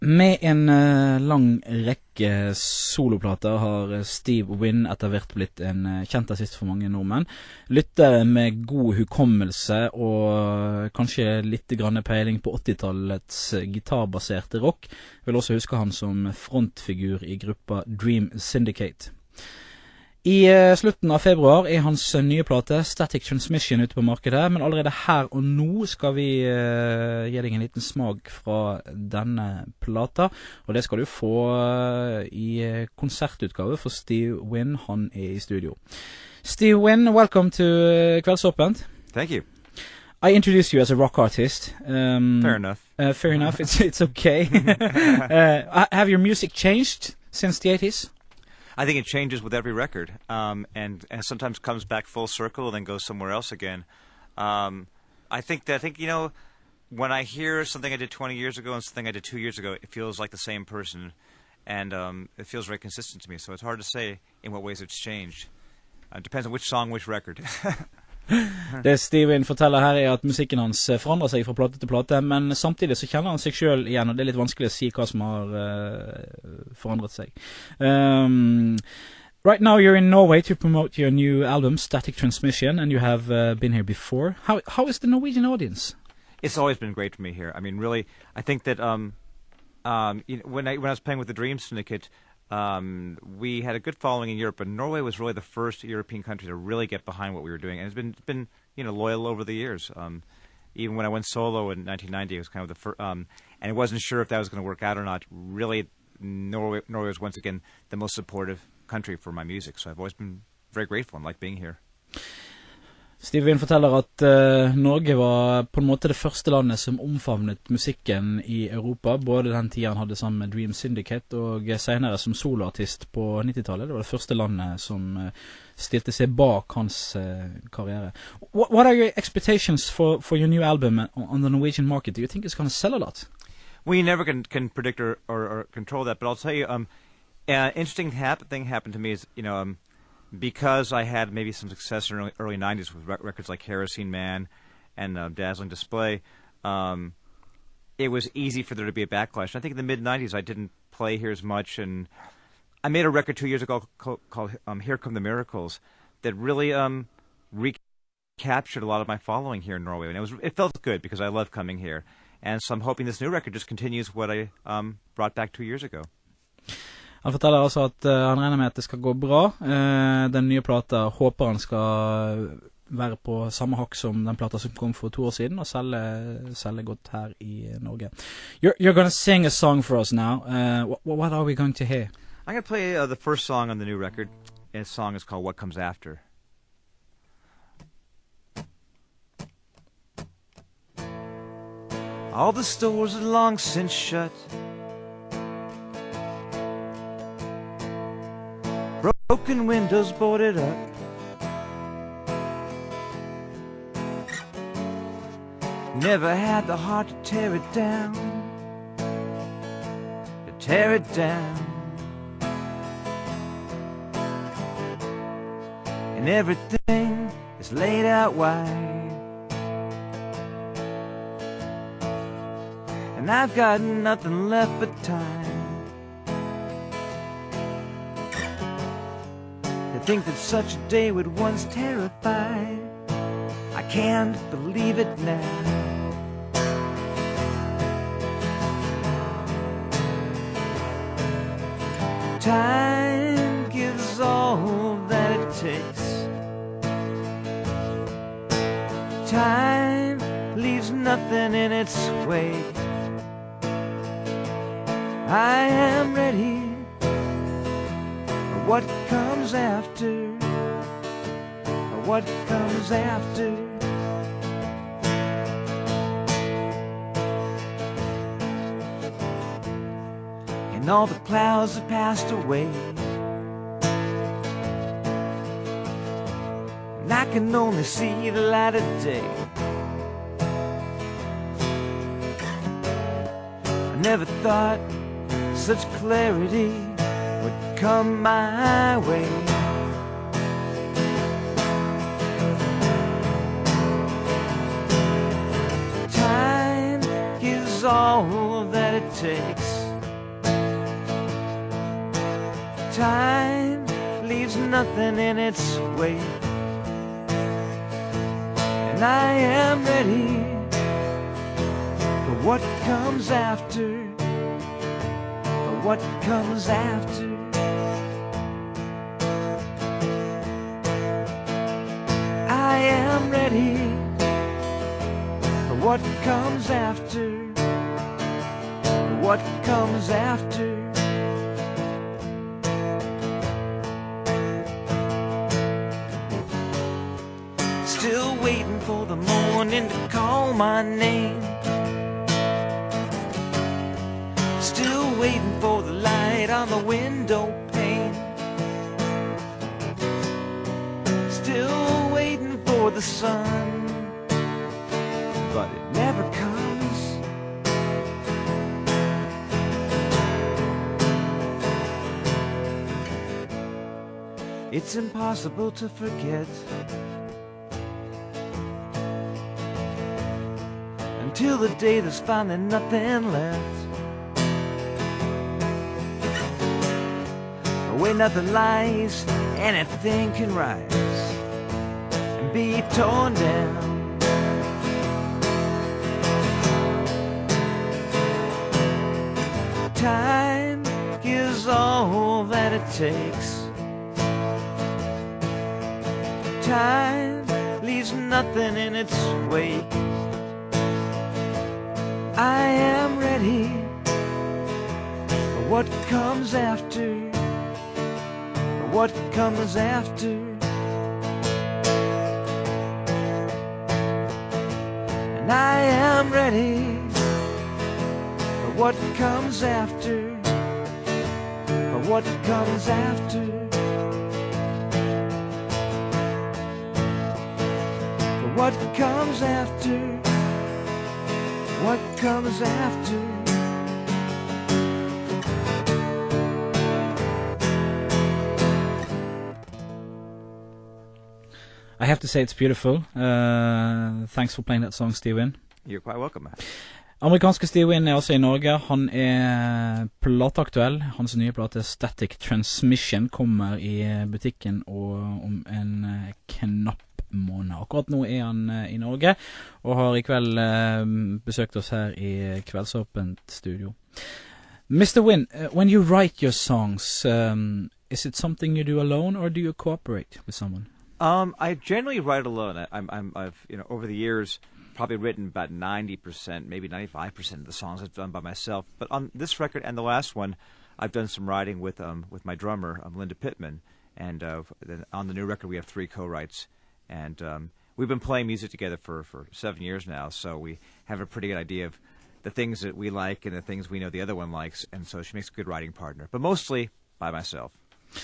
Med en lang rekke soloplater har Steve Wynn etter hvert blitt en kjent artist for mange nordmenn. Lyttere med god hukommelse og kanskje litt grann peiling på 80-tallets gitarbaserte rock vil også huske han som frontfigur i gruppa Dream Syndicate. I slutten av februar hans nye plate Static Transmission ute på markedet, men allerede her og nå skal vi gi deg en liten smak fra denne plata, og det skal du få i konsertutgave for Steve Wynn, han i studio. Steve Wynn, welcome to Kveldsåpent. Thank you. I introduced you as a rock artist. Fair enough. Fair enough, it's okay. Have your music changed since the 80s? I think it changes with every record, and sometimes comes back full circle and then goes somewhere else again. I think you know, when I hear something I did 20 years ago and something I did 2 years ago, it feels like the same person, and it feels very consistent to me. So it's hard to say in what ways it's changed. It depends on which song, which record. Det Steven forteller her at musikken hans forandrer seg fra plate til plate, men samtidig så kjenner han seg selv igjen, og det litt vanskelig å si hva som har forandret seg. Right now you're in Norway to promote your new album, Static Transmission, and you have been here before. How is the Norwegian audience? It's always been great for me here. I mean, really, I think that you know, when I was playing with the Dream Syndicate, we had a good following in Europe, but Norway was really the first European country to really get behind what we were doing, and it's been you know, loyal over the years. Even when I went solo in 1990, it was kind of the first, and I wasn't sure if that was going to work out or not. Really, Norway was once again the most supportive country for my music, so I've always been very grateful and like being here. Steven forteller at Norge var på en måte det første landet som omfavnet musikken i Europa, både den tiden han hadde sammen med Dream Syndicate og senere som soloartist på 90-tallet. Det var det første landet som stilte seg bak hans karriere. What are your expectations for your new album on the Norwegian market? Do you think it's going to sell a lot? We never can predict or control that, but I'll tell you, an interesting thing happened to me is, you know, because I had maybe some success in the early 90s with records like Kerosene Man and Dazzling Display, it was easy for there to be a backlash. And I think in the mid-90s I didn't play here as much, and I made a record 2 years ago called Here Come the Miracles that really recaptured a lot of my following here in Norway. And it felt good because I love coming here. And so I'm hoping this new record just continues what I brought back 2 years ago. Han forteller altså at han regner med at det skal gå bra. Den nye plata håper han skal være på samme hakk som den plata som kom for 2 år siden, og selge godt her i Norge. You're going to sing a song for us now. What are we going to hear? I'm going to play the first song on the new record. And the song is called What Comes After. All the stores are long since shut. Broken windows boarded up. Never had the heart to tear it down. To tear it down. And everything is laid out wide. And I've got nothing left but time. To think that such a day would once terrify. I can't believe it now. Time gives all that it takes. Time leaves nothing in its wake. I am ready for what comes after. What comes after. And all the clouds have passed away, and I can only see the light of day. I never thought such clarity would come my way. Time gives all that it takes. Time leaves nothing in its wake, and I am ready for what comes after, for what comes after. I am ready for what comes after, for what comes after. Still waiting for the morning to call my name. Still waiting for the light on the window pane. Still waiting for the sun, but it never comes. It's impossible to forget until the day there's finally nothing left. Where nothing lies, anything can rise and be torn down. Time gives all that it takes. Time leaves nothing in its wake. I am ready for what comes after, for what comes after. And I am ready for what comes after, for what comes after. For what comes after, what comes after. I have to say it's beautiful. Thanks for playing that song, Steven. You're quite welcome, Matt. Amerikanske Steven også i Norge. Han plateaktuell. Hans nye plate Static Transmission kommer i butikken om en knapp måned. Akkurat nå han i Norge, og har i kveld besøkt oss her i Kveldsåpent studio. Mr. Wynn, when you write your songs, is it something you do alone, or do you cooperate with someone? I generally write alone. I've over the years probably written about 90%, maybe 95% of the songs I've done by myself. But on this record and the last one, I've done some writing with my drummer, Linda Pittman, and then on the new record we have 3 co-writes. And we've been playing music together for 7 years now, so we have a pretty good idea of the things that we like and the things we know the other one likes, and so she makes a good writing partner. But mostly by myself.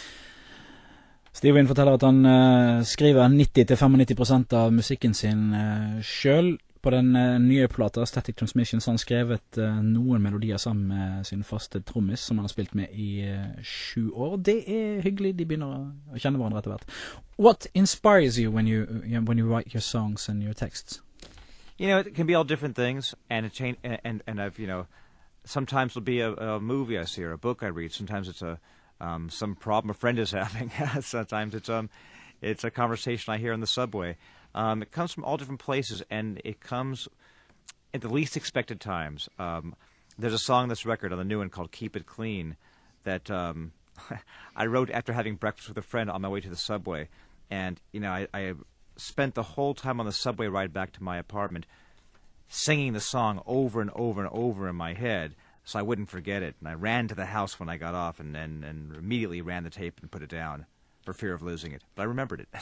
Steven forteller at han skriver 90-95% av musikken sin selv. På den nye plata, Static Transmission, så har han skrevet noen melodier sammen med sin faste trommis, som han har spilt med i 7 år. Det hyggelig, de begynner å kjenne hverandre etter hvert. What inspires you when you write your songs and your texts? It can be all different things, and I've, sometimes it'll be a movie I see or a book I read. Sometimes it's some problem a friend is having. Sometimes it's a conversation I hear on the subway. It comes from all different places, and it comes at the least expected times. There's a song on this record, on the new one, called Keep It Clean, that I wrote after having breakfast with a friend on my way to the subway. And, I spent the whole time on the subway ride back to my apartment singing the song over and over and over in my head so I wouldn't forget it. And I ran to the house when I got off and immediately ran the tape and put it down for fear of losing it. But I remembered it.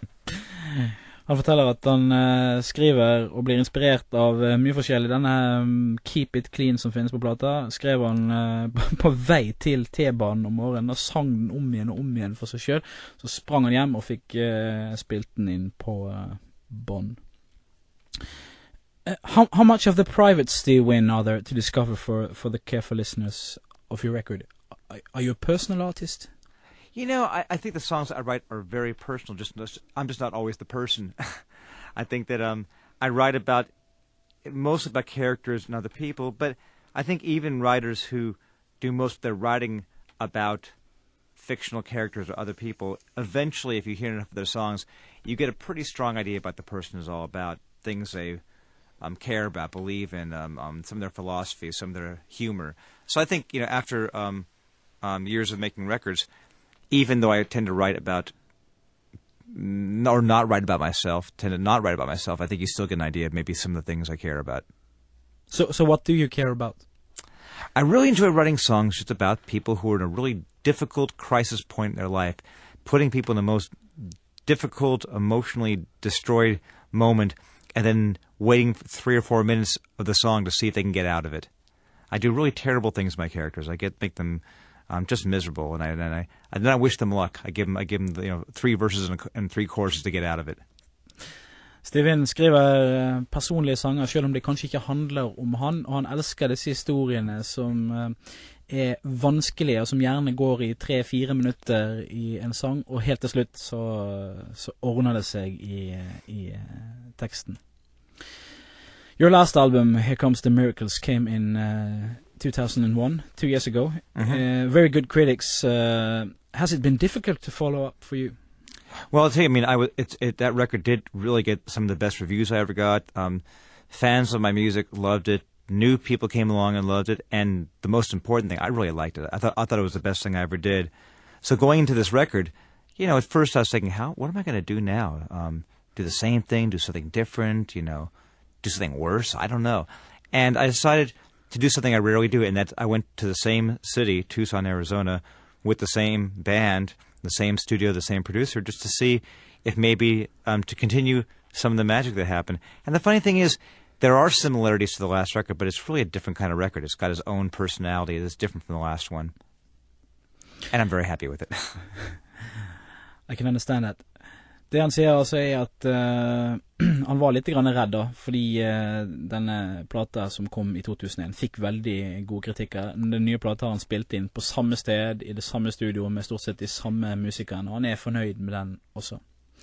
Han forteller at han skriver og blir inspirert av mye forskjellig. Denne Keep It Clean som finnes på plata, skrev han på vei til T-banen om morgenen og sang den om igjen for seg selv. Så sprang han hjem og fikk spilt den inn på bånd. How much of the private Steven are there to discover for the careful listeners of your record? Are you a personal artist? I think the songs I write are very personal. I'm just not always the person. I think that I write mostly about characters and other people, but I think even writers who do most of their writing about fictional characters or other people, eventually, if you hear enough of their songs, you get a pretty strong idea about the person is all about, things they care about, believe in, some of their philosophy, some of their humor. So I think, after years of making records, even though I tend to write about, or not write about myself, I think you still get an idea of maybe some of the things I care about. So what do you care about? I really enjoy writing songs just about people who are in a really difficult crisis point in their life, putting people in the most difficult, emotionally destroyed moment, and then waiting for 3 or 4 minutes of the song to see if they can get out of it. I do really terrible things to my characters. I make them just miserable, and then I wish them luck. I give them 3 verses and 3 choruses to get out of it. Steven skriver personlige sanger, selv om det kanskje ikke handler om han, og han elsker disse historiene som er vanskelige, og som gjerne går i 3-4 minutter i en sang, og helt til slutt så ordner det seg i teksten. Your last album, Here Comes the Miracles, came in 2001, 2 years ago. Mm-hmm. Very good critics. Has it been difficult to follow up for you? Well, I'll tell you, that record did really get some of the best reviews I ever got. Fans of my music loved it. New people came along and loved it. And the most important thing, I really liked it. I thought it was the best thing I ever did. So going into this record, at first I was thinking, what am I going to do now? Do the same thing, do something different, do something worse? I don't know. And I decided to do something I rarely do, and that I went to the same city, Tucson, Arizona, with the same band, the same studio, the same producer, just to see if maybe to continue some of the magic that happened. And the funny thing is, there are similarities to the last record, but it's really a different kind of record. It's got its own personality that's different from the last one. And I'm very happy with it. I can understand that. Det han sier altså at han var litt grann redd da, fordi denne plata som kom i 2001 fikk veldig gode kritikker. Den nye plata har han spilt inn på samme sted, i det samme studio, med stort sett de samme musikerne, og han er fornøyd med den også.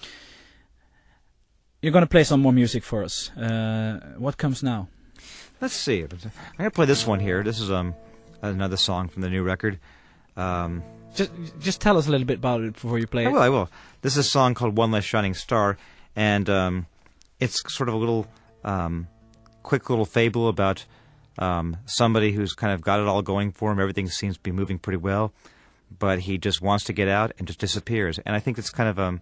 You're going to play some more music for us. What comes now? Let's see. I'm going to play this one here. This is another song from the new record. Just tell us a little bit about it before you play it. I will. This is a song called One Less Shining Star, and it's sort of a little quick little fable about somebody who's kind of got it all going for him. Everything seems to be moving pretty well, but he just wants to get out and just disappears. And I think it's kind of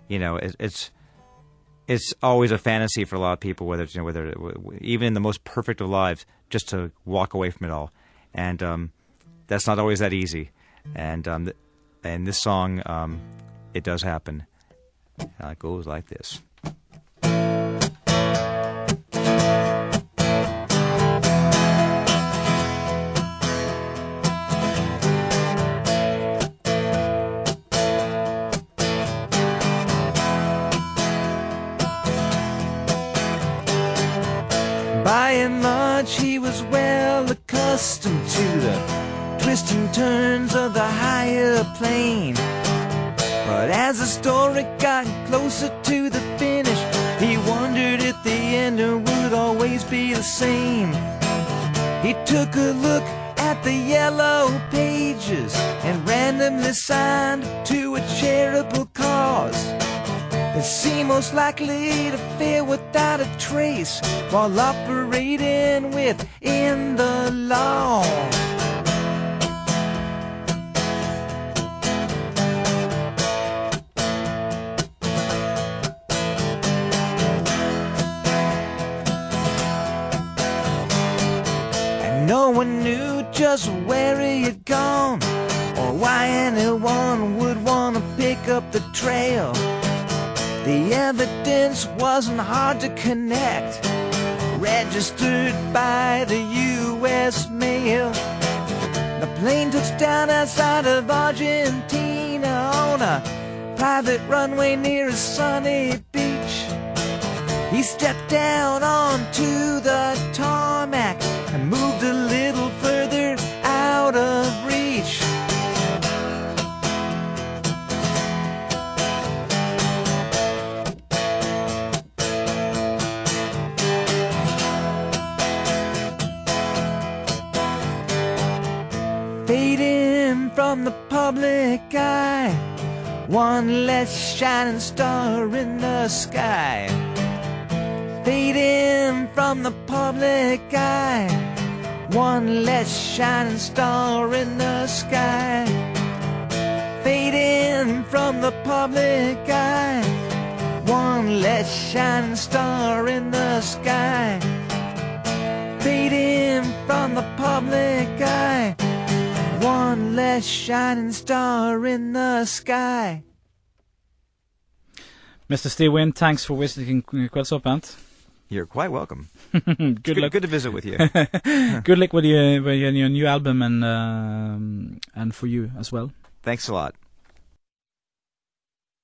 it's always a fantasy for a lot of people, whether it's even in the most perfect of lives, just to walk away from it all, and that's not always that easy. And this song, it does happen. It goes like this. By and large, he was well accustomed to the twists and turns of the higher plane. But as the story got closer to the finish, he wondered if the ending would always be the same. He took a look at the yellow pages and randomly signed to a charitable cause that seemed most likely to fail without a trace while operating within the law. No one knew just where he had gone, or why anyone would want to pick up the trail. The evidence wasn't hard to connect, registered by the U.S. mail. The plane touched down outside of Argentina on a private runway near a sunny beach. He stepped down onto the tarmac and moved a little further out of reach. Fading from the public eye, one less shining star in the sky. Fading from the public eye, one less shining star in the sky. Fading from the public eye, one less shining star in the sky. Fading from the public eye, one less shining star in the sky. Mr. Steve Wynn, thanks for visiting Kveldsåpent. You're quite welcome. Good luck. Good to visit with you. Good luck with your new album and for you as well. Thanks a lot.